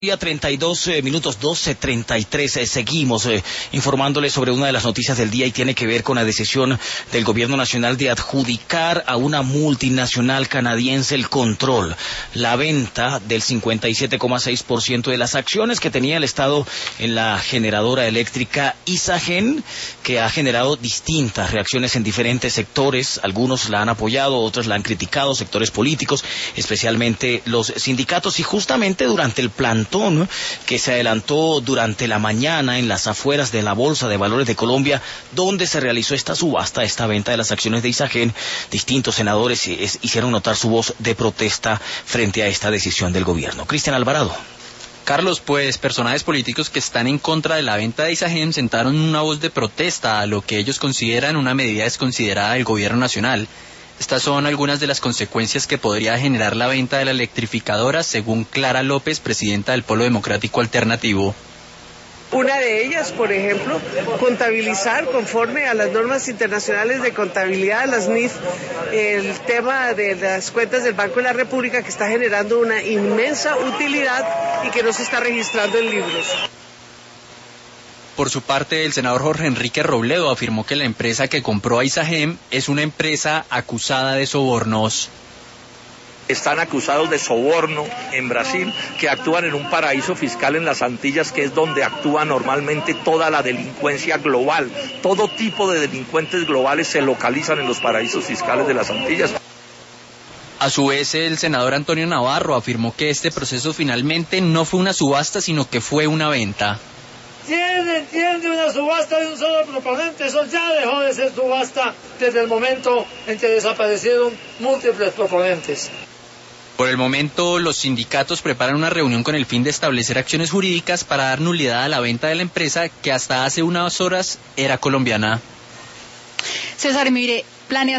Día 32 minutos 12:33. Seguimos informándoles sobre una de las noticias del día y tiene que ver con la decisión del gobierno nacional de adjudicar a una multinacional canadiense el control, la venta del 57,6% de las acciones que tenía el Estado en la generadora eléctrica Isagen, que ha generado distintas reacciones en diferentes sectores. Algunos la han apoyado, otros la han criticado, sectores políticos, especialmente los sindicatos, y justamente durante el plantón que se adelantó durante la mañana en las afueras de la Bolsa de Valores de Colombia, donde se realizó esta subasta, esta venta de las acciones de Isagen, distintos senadores hicieron notar su voz de protesta frente a esta decisión del gobierno. Cristian Alvarado. Carlos, pues personajes políticos que están en contra de la venta de Isagen sentaron una voz de protesta a lo que ellos consideran una medida desconsiderada del gobierno nacional. Estas son algunas de las consecuencias que podría generar la venta de la electrificadora, según Clara López, presidenta del Polo Democrático Alternativo. Una de ellas, por ejemplo, contabilizar conforme a las normas internacionales de contabilidad, las NIF, el tema de las cuentas del Banco de la República, que está generando una inmensa utilidad y que no se está registrando en libros. Por su parte, el senador Jorge Enrique Robledo afirmó que la empresa que compró a Isagen es una empresa acusada de sobornos. Están acusados de soborno en Brasil, que actúan en un paraíso fiscal en las Antillas, que es donde actúa normalmente toda la delincuencia global. Todo tipo de delincuentes globales se localizan en los paraísos fiscales de las Antillas. A su vez, el senador Antonio Navarro afirmó que este proceso finalmente no fue una subasta, sino que fue una venta. ¿Quién entiende una subasta de un solo proponente? Eso ya dejó de ser subasta desde el momento en que desaparecieron múltiples proponentes. Por el momento, los sindicatos preparan una reunión con el fin de establecer acciones jurídicas para dar nulidad a la venta de la empresa, que hasta hace unas horas era colombiana. César, mire, planea